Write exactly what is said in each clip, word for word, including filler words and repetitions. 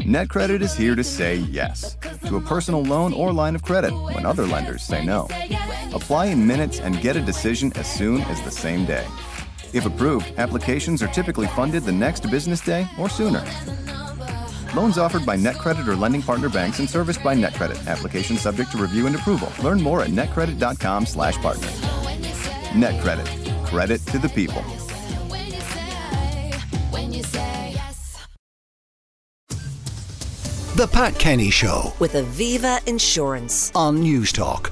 NetCredit is here to say yes to a personal loan or line of credit when other lenders say no. Apply in minutes and get a decision as soon as the same day. If approved, applications are typically funded the next business day or sooner. Loans offered by NetCredit or lending partner banks and serviced by NetCredit. Application subject to review and approval. Learn more at netcredit.com slash partner. NetCredit. Credit to the people. The Pat Kenny Show with Aviva Insurance on News Talk.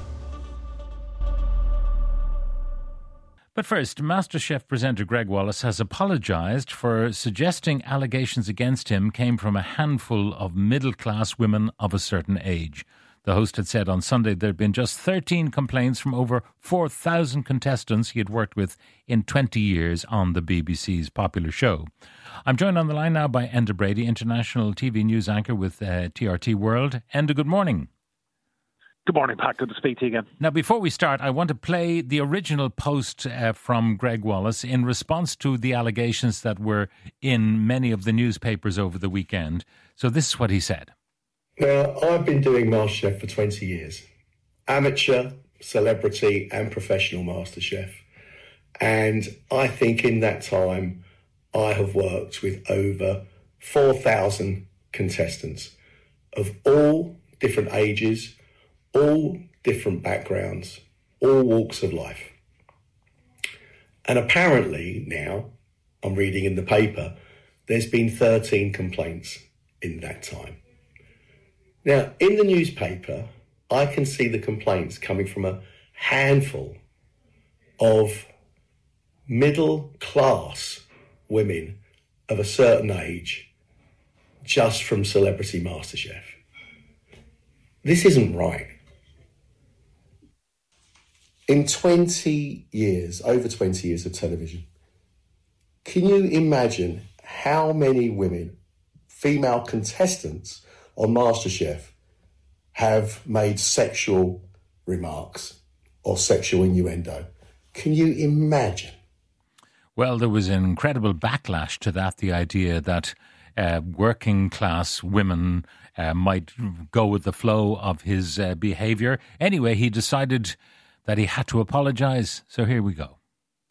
But first, MasterChef presenter Greg Wallace has apologised for suggesting allegations against him came from a handful of middle-class women of a certain age. The host had said on Sunday there had been just thirteen complaints from over four thousand contestants he had worked with in twenty years on the B B C's popular show. I'm joined on the line now by Enda Brady, international T V news anchor with uh, T R T World. Enda, good morning. Good morning, Pat. Good to speak to you again. Now, before we start, I want to play the original post uh, from Greg Wallace in response to the allegations that were in many of the newspapers over the weekend. So this is what he said. Now, I've been doing MasterChef for twenty years. Amateur, celebrity and professional MasterChef. And I think in that time, I have worked with over four thousand contestants of all different ages, all different backgrounds, all walks of life. And apparently now, I'm reading in the paper, there's been thirteen complaints in that time. Now, in the newspaper, I can see the complaints coming from a handful of middle-class women of a certain age just from Celebrity MasterChef. This isn't right. In twenty years, over twenty years of television, can you imagine how many women, female contestants on MasterChef, have made sexual remarks or sexual innuendo? Can you imagine? Well, there was an incredible backlash to that, the idea that uh, working class women uh, might go with the flow of his uh, behaviour. Anyway, he decided that he had to apologise. So here we go.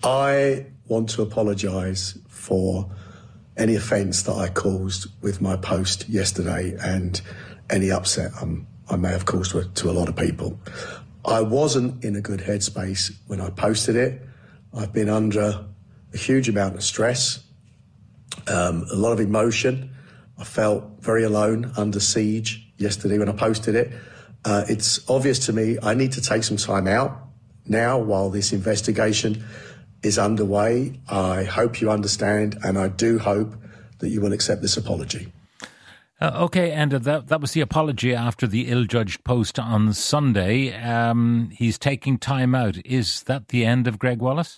I want to apologise for any offence that I caused with my post yesterday and any upset um, I may have caused to, to a lot of people. I wasn't in a good headspace when I posted it. I've been under a huge amount of stress, um, a lot of emotion. I felt very alone, under siege yesterday when I posted it. Uh, it's obvious to me I need to take some time out now while this investigation is underway. I hope you understand, and I do hope that you will accept this apology. Uh, okay, and that that was the apology after the ill-judged post on Sunday. Um, he's taking time out. Is that the end of Greg Wallace?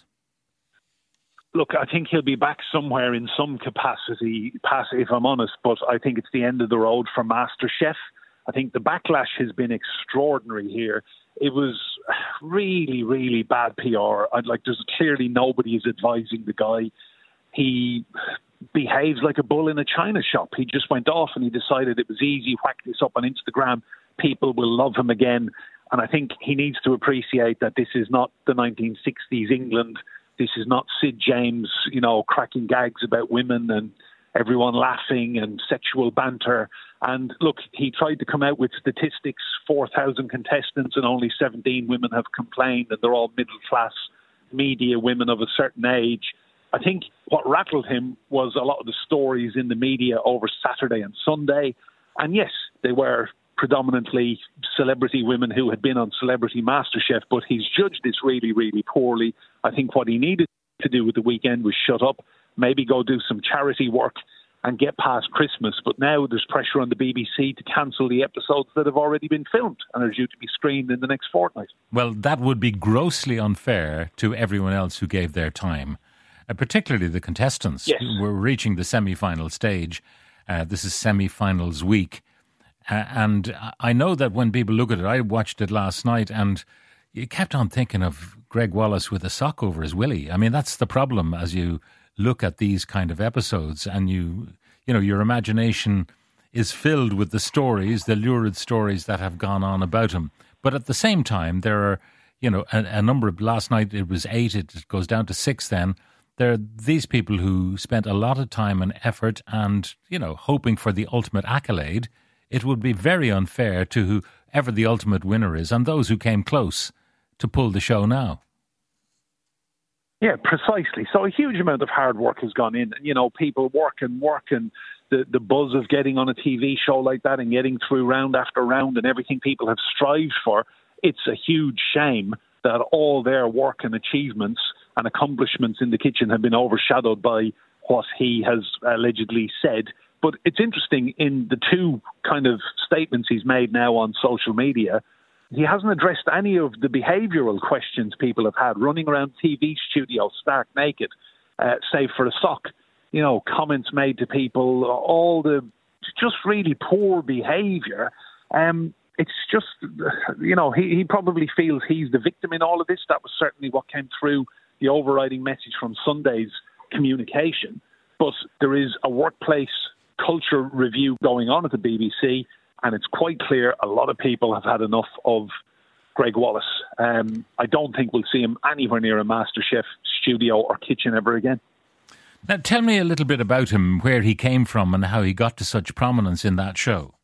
Look, I think he'll be back somewhere in some capacity, Pat, if I'm honest, but I think it's the end of the road for MasterChef. I think the backlash has been extraordinary here. It was really, really bad P R. I'd like, there's clearly nobody is advising the guy. He behaves like a bull in a china shop. He just went off and he decided it was easy, whack this up on Instagram. People will love him again. And I think he needs to appreciate that this is not the nineteen sixties England. This is not Sid James, you know, cracking gags about women and everyone laughing and sexual banter. And look, he tried to come out with statistics, four thousand contestants and only seventeen women have complained, and they're all middle-class media women of a certain age. I think what rattled him was a lot of the stories in the media over Saturday and Sunday. And yes, they were predominantly celebrity women who had been on Celebrity MasterChef, but he's judged this really, really poorly. I think what he needed to do with the weekend was shut up, maybe go do some charity work and get past Christmas. But now there's pressure on the B B C to cancel the episodes that have already been filmed and are due to be screened in the next fortnight. Well, that would be grossly unfair to everyone else who gave their time, uh, particularly the contestants. Yes. We're reaching the semi-final stage. Uh, this is semi-finals week. Uh, and I know that when people look at it, I watched it last night and you kept on thinking of Greg Wallace with a sock over his willy. I mean, that's the problem as you look at these kind of episodes and you, you know, your imagination is filled with the stories, the lurid stories that have gone on about him. But at the same time, there are, you know, a, a number of, last night it was eight, it goes down to six then. There are these people who spent a lot of time and effort and, you know, hoping for the ultimate accolade. It would be very unfair to whoever the ultimate winner is and those who came close to pull the show now. Yeah, precisely. So a huge amount of hard work has gone in. You know, people work and work, and the, the buzz of getting on a T V show like that and getting through round after round and everything people have strived for. It's a huge shame that all their work and achievements and accomplishments in the kitchen have been overshadowed by what he has allegedly said. But it's interesting, in the two kind of statements he's made now on social media, he hasn't addressed any of the behavioural questions people have had, running around T V studios stark naked, uh, save for a sock. You know, comments made to people, all the just really poor behaviour. Um, it's just, you know, he, he probably feels he's the victim in all of this. That was certainly what came through the overriding message from Sunday's communication. But there is a workplace culture review going on at the B B C, and it's quite clear a lot of people have had enough of Greg Wallace. Um, I don't think we'll see him anywhere near a MasterChef studio or kitchen ever again. Now, tell me a little bit about him, where he came from and how he got to such prominence in that show.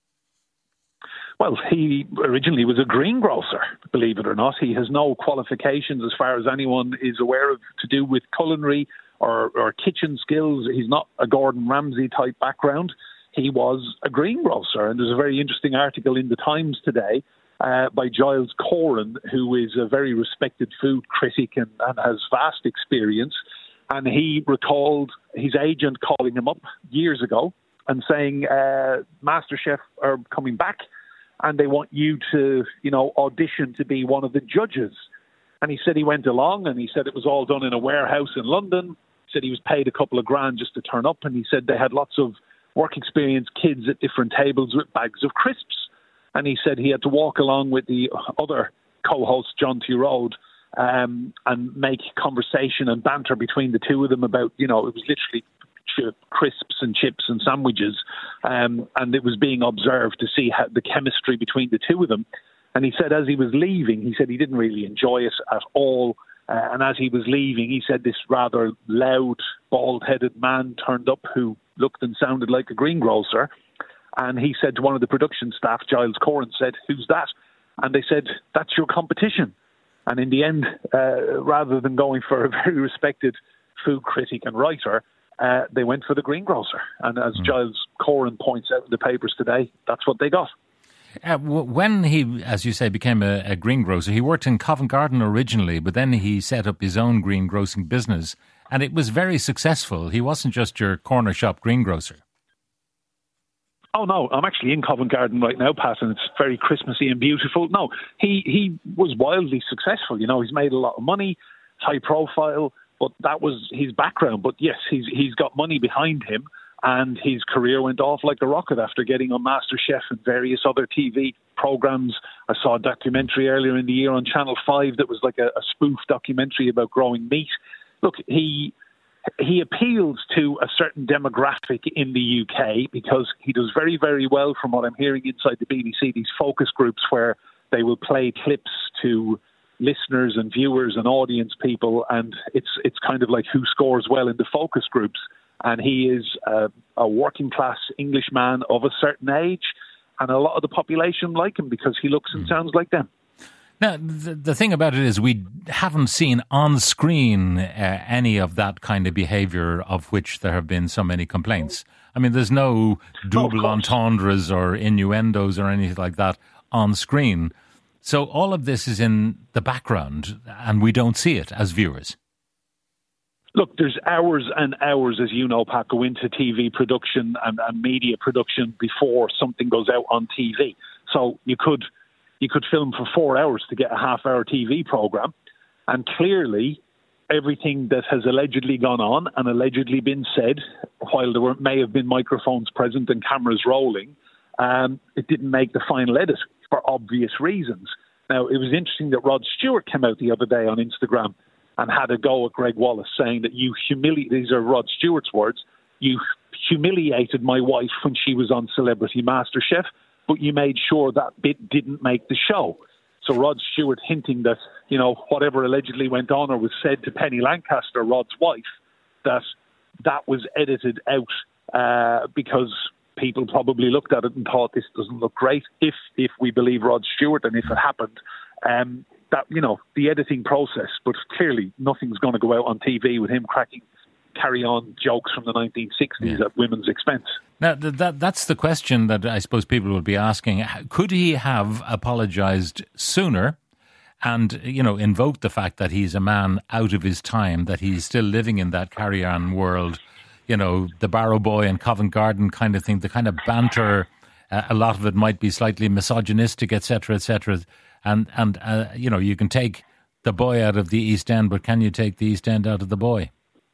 Well, he originally was a greengrocer, believe it or not. He has no qualifications, as far as anyone is aware of, to do with culinary or, or kitchen skills. He's not a Gordon Ramsay type background. He was a greengrocer. And there's a very interesting article in the Times today uh, by Giles Coren, who is a very respected food critic and, and has vast experience. And he recalled his agent calling him up years ago and saying, uh, MasterChef are coming back and they want you to, you know, audition to be one of the judges. And he said he went along, and he said it was all done in a warehouse in London. He said he was paid a couple of grand just to turn up, and he said they had lots of work experience kids at different tables with bags of crisps. And he said he had to walk along with the other co-host, John Turode, um, and make conversation and banter between the two of them about, you know, it was literally crisps and chips and sandwiches, um, and it was being observed to see how the chemistry between the two of them. And he said as he was leaving, he said he didn't really enjoy it at all. Uh, and as he was leaving, he said this rather loud, bald-headed man turned up who looked and sounded like a greengrocer. And he said to one of the production staff, Giles Coren, said, "Who's that?" And they said, "That's your competition." And in the end, uh, rather than going for a very respected food critic and writer, uh, they went for the greengrocer. And as mm. Giles Coren points out in the papers today, that's what they got. Uh, when he, as you say, became a, a greengrocer, he worked in Covent Garden originally, but then he set up his own greengrocing business, and it was very successful. He wasn't just your corner shop greengrocer. Oh, no, I'm actually in Covent Garden right now, Pat, and it's very Christmassy and beautiful. No, he, he was wildly successful. You know, he's made a lot of money, high profile, but that was his background. But yes, he's he's got money behind him, and his career went off like a rocket after getting on MasterChef and various other T V programs. I saw a documentary earlier in the year on Channel five that was like a, a spoof documentary about growing meat. Look, he he appeals to a certain demographic in the U K because he does very, very well, from what I'm hearing inside the B B C, these focus groups where they will play clips to listeners and viewers and audience people, and it's it's kind of like who scores well in the focus groups. And he is a, a working class Englishman of a certain age, and a lot of the population like him because he looks and sounds like them. Now, the, the thing about it is we haven't seen on screen uh, any of that kind of behaviour of which there have been so many complaints. I mean, there's no double entendres or innuendos or anything like that on screen. So all of this is in the background and we don't see it as viewers. Look, there's hours and hours, as you know, Pat, go into T V production and, and media production before something goes out on T V. So you could you could film for four hours to get a half-hour T V programme, and clearly everything that has allegedly gone on and allegedly been said, while there were, may have been microphones present and cameras rolling, um, it didn't make the final edit for obvious reasons. Now, it was interesting that Rod Stewart came out the other day on Instagram and had a go at Greg Wallace, saying that you humiliate, these are Rod Stewart's words, you humiliated my wife when she was on Celebrity MasterChef, but you made sure that bit didn't make the show. So Rod Stewart hinting that, you know, whatever allegedly went on or was said to Penny Lancaster, Rod's wife, that that was edited out uh, because people probably looked at it and thought this doesn't look great. If if we believe Rod Stewart and if it happened, um, that, you know, the editing process, but clearly nothing's going to go out on T V with him cracking carry-on jokes from the nineteen sixties yeah. at women's expense. Now, that that's the question that I suppose people will be asking. Could he have apologised sooner and, you know, invoked the fact that he's a man out of his time, that he's still living in that carry-on world, you know, the Barrow Boy and Covent Garden kind of thing, the kind of banter, uh, a lot of it might be slightly misogynistic, et cetera, et cetera. And, and uh, you know, you can take the boy out of the East End, but can you take the East End out of the boy?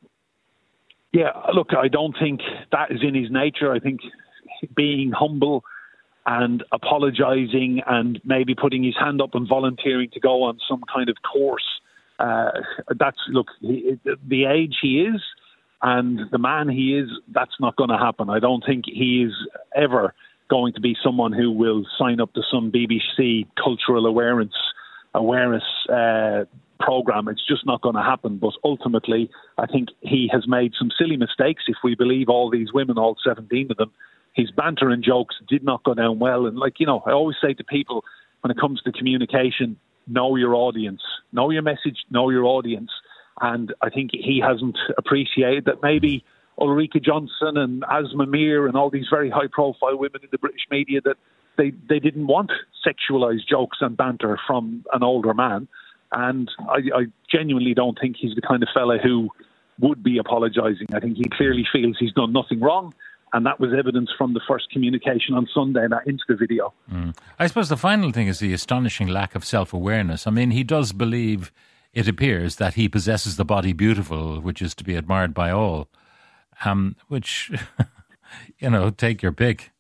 Yeah, look, I don't think that is in his nature. I think being humble and apologising and maybe putting his hand up and volunteering to go on some kind of course, uh, that's, look, he, the age he is and the man he is, that's not going to happen. I don't think he is ever going to be someone who will sign up to some B B C cultural awareness awareness uh program. It's just not going to happen. But ultimately, I think he has made some silly mistakes. If we believe all these women, all seventeen of them, his banter and jokes did not go down well. And like, you know, I always say to people when it comes to communication, know your audience, know your message, know your audience. And I think he hasn't appreciated that maybe Ulrika Johnson and Asma Mir and all these very high profile women in the British media, that they, they didn't want sexualised jokes and banter from an older man. And I, I genuinely don't think he's the kind of fella who would be apologising. I think he clearly feels he's done nothing wrong, and that was evidence from the first communication on Sunday, that Insta video. Mm. I suppose the final thing is the astonishing lack of self-awareness. I mean, he does believe, it appears, that he possesses the body beautiful, which is to be admired by all, um, which, you know, take your pick.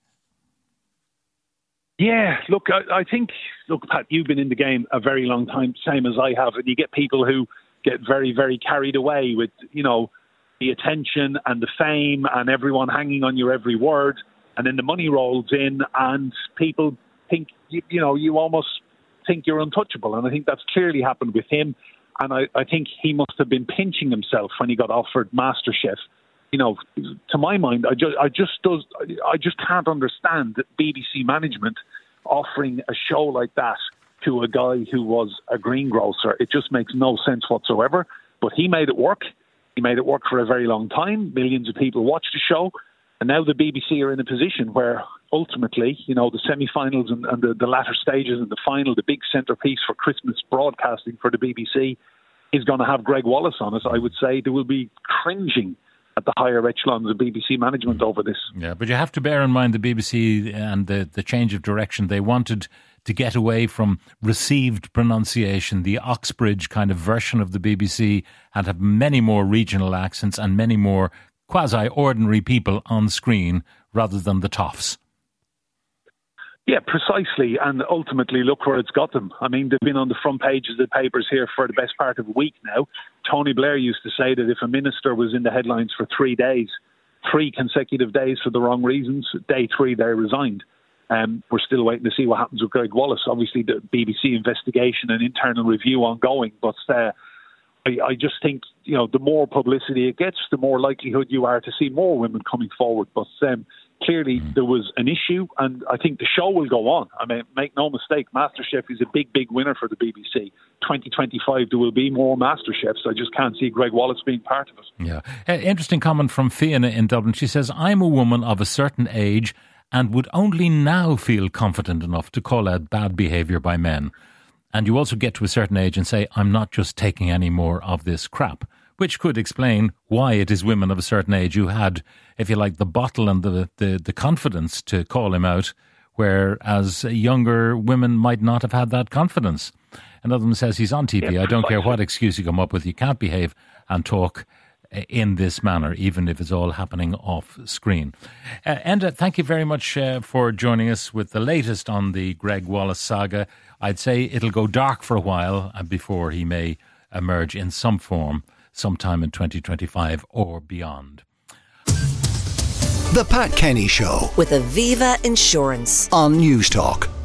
Yeah, look, I, I think, look, Pat, you've been in the game a very long time, same as I have, and you get people who get very, very carried away with, you know, the attention and the fame and everyone hanging on your every word, and then the money rolls in and people think, you, you know, you almost think you're untouchable, and I think that's clearly happened with him, and I, I think he must have been pinching himself when he got offered MasterChef. You know, to my mind, I just, I just does, I just can't understand that B B C management offering a show like that to a guy who was a greengrocer. It just makes no sense whatsoever. But he made it work. He made it work for a very long time. Millions of people watched the show, and now the B B C are in a position where ultimately, you know, the semi-finals and, and the, the latter stages and the final, the big centrepiece for Christmas broadcasting for the B B C is going to have Greg Wallace on it. I would say there will be cringing at the higher echelons of B B C management over this. Yeah, but you have to bear in mind the B B C and the, the change of direction. They wanted to get away from received pronunciation, the Oxbridge kind of version of the B B C, and have many more regional accents and many more quasi-ordinary people on screen rather than the toffs. Yeah, precisely. And ultimately, look where it's got them. I mean, they've been on the front pages of the papers here for the best part of a week now. Tony Blair used to say that if a minister was in the headlines for three days, three consecutive days for the wrong reasons, day three, they resigned. Um, we're still waiting to see what happens with Greg Wallace. Obviously, the B B C investigation and internal review ongoing. But uh, I, I just think, you know, the more publicity it gets, the more likelihood you are to see more women coming forward. But um, clearly mm. there was an issue, and I think the show will go on. I mean, make no mistake, MasterChef is a big, big winner for the B B C. twenty twenty-five, there will be more MasterChefs. I just can't see Greg Wallace being part of it. Yeah. Uh, interesting comment from Fiona in Dublin. She says, I'm a woman of a certain age and would only now feel confident enough to call out bad behaviour by men. And you also get to a certain age and say, I'm not just taking any more of this crap, which could explain why it is women of a certain age who had, if you like, the bottle and the, the, the confidence to call him out, whereas younger women might not have had that confidence. Another one says, he's on T V. I don't care what excuse you come up with. You can't behave and talk in this manner, even if it's all happening off screen. Uh, Enda, thank you very much uh, for joining us with the latest on the Greg Wallace saga. I'd say it'll go dark for a while before he may emerge in some form sometime in twenty twenty-five or beyond. The Pat Kenny Show with Aviva Insurance. on News Talk.